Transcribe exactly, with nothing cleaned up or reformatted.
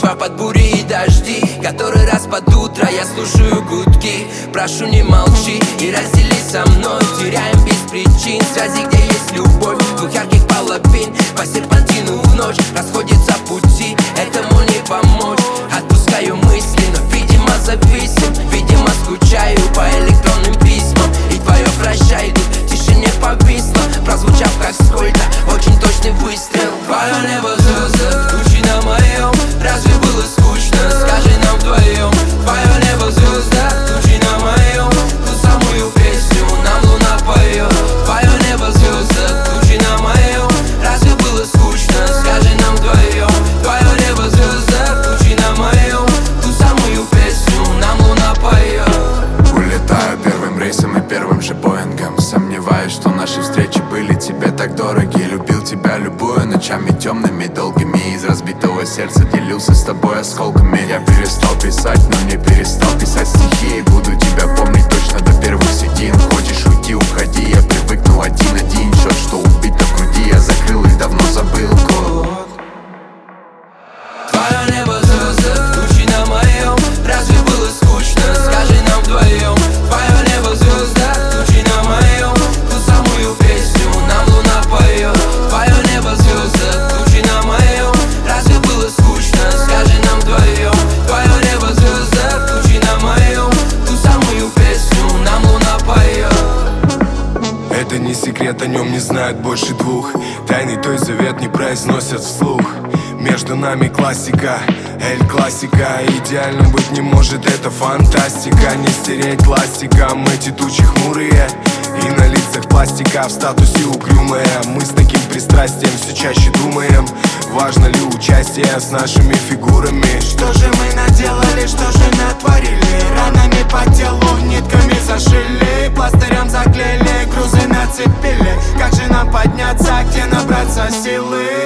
чувства под бури и дожди. Который раз под утро я слушаю гудки. Прошу, не молчи и раздели со мной. Теряем без причин связи, где есть любовь. Двух ярких половин по серпантину в ночь расходятся пути, этому не помочь. Отпускаю мысли, но видимо зависим. Видимо скучаю по электронным письмам. И твое прощай тут в тишине повисло, прозвучав как сколько очень точный выстрел. Твое небо звезды, тучи на моем. Разве было скучно? Скажи нам вдвоем. Твое небо звезда, тучи на моем. Ту самую песню нам луна поет. Твое небо звезда, тучи на моем. Разве было скучно? Скажи нам вдвоем. Твое небо звезда, тучи на моем. Ту самую песню нам луна поет. Улетаю первым рейсом и первым же Боингом. Сомневаюсь, что наши встречи были тебе так дороги. Любил тебя любую ночами темными, долгими. Из разбитого сердца делился с тобой осколками. Я перестал писать, но не перестал писать стихи. И буду тебя помнить точно до первых седин. Хочешь уйти, уходи, я привыкнул один-один. Счет, что убито в груди, я закрыл и давно забыл код. Твое небо звезда, тучи на моем. Разве было скучно? Скажи нам вдвоем. Твое небо звезда, тучи на моем. Ту самую песню нам луна поет. Твое небо звезда, тучи на моем. Разве было скучно? Скажи нам вдвоем. Твое небо звезда, тучи на моем. Ту самую песню нам луна поет. Это не секрет, о нем не знают больше двух. Тайный той завет не произносят вслух. Между нами классика, эль-классика. Идеально быть не может, это фантастика. Не стереть пластиком эти тучи хмурые. И на лицах пластика, в статусе угрюмые. Мы с таким пристрастием все чаще думаем, важно ли участие с нашими фигурами. Что же мы наделали, что же натворили? Ранами по телу, нитками зашили, пластырем заклеили, грузы нацепили. Как же нам подняться, где набраться силы?